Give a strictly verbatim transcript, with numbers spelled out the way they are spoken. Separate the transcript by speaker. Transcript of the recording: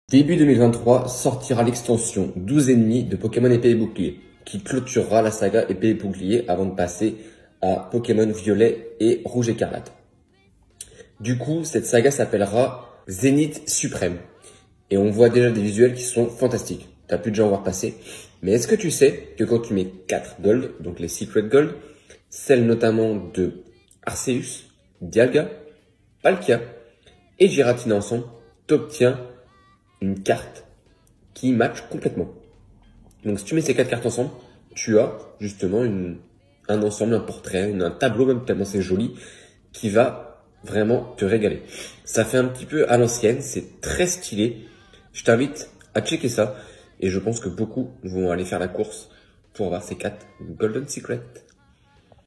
Speaker 1: Début deux mille vingt-trois, sortira l'extension douze ennemis de Pokémon Épée et Bouclier, qui clôturera la saga Épée et Bouclier avant de passer à Pokémon Violet et Rouge Écarlate. Du coup, cette saga s'appellera Zénith Suprême. Et on voit déjà des visuels qui sont fantastiques. T'as pu déjà en voir passer. Mais est-ce que tu sais que quand tu mets quatre gold, donc les Secret Gold, celles notamment de Arceus, Dialga, Palkia et Giratina ensemble, t'obtiens une carte qui match complètement. Donc si tu mets ces quatre cartes ensemble, tu as justement une, un ensemble, un portrait, une, un tableau même tellement c'est joli, qui va vraiment te régaler. Ça fait un petit peu à l'ancienne, c'est très stylé. Je t'invite à checker ça et je pense que beaucoup vont aller faire la course pour avoir ces quatre Golden Secret.